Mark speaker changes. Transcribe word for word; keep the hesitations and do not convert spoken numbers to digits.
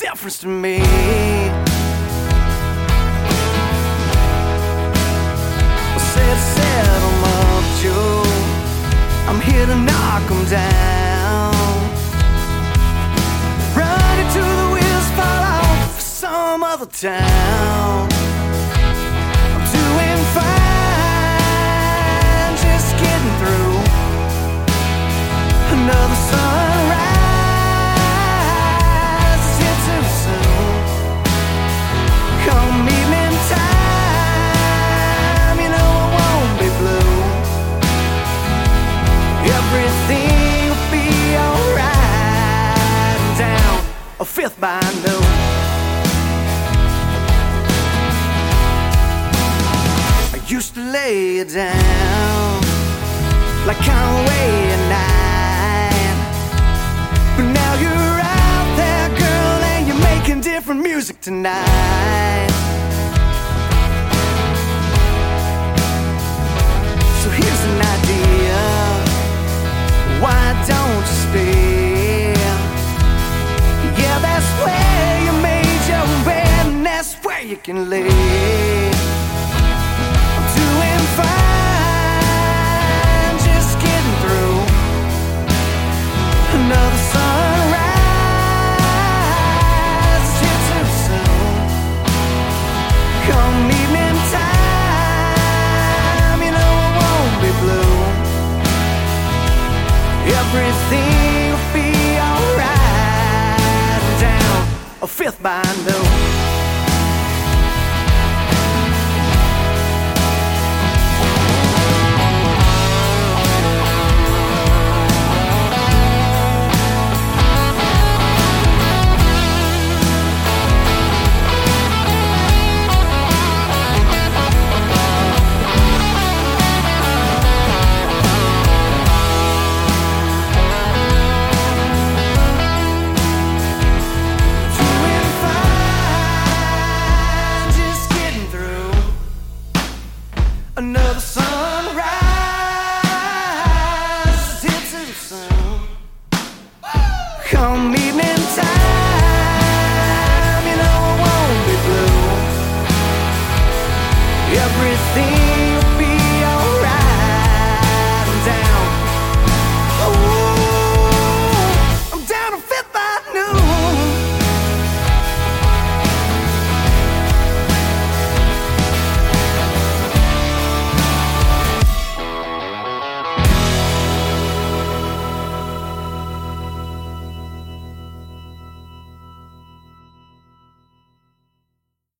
Speaker 1: difference to me. Well, said, set 'em up, Joe. I'm here to knock 'em down. Run into the wheels, fall off for some other town. I'm doing fine, just getting through another sunrise. It's here too soon. Come evening time, you know I won't be blue. Everything will be alright down a fifth by noon. I used to lay you down like Conway at night, but now you're out there, girl, and you're making different music tonight. So here's an idea. Why don't you stay? Yeah, that's where you made your bed, and that's where you can lay. I'm doing fine, just getting through another sunrise. It's here too soon. Come evening time, you know I won't be blue. Everything will be alright down a fifth by noon. Another sunrise is here too soon. Come evening time, you know I won't be blue. Everything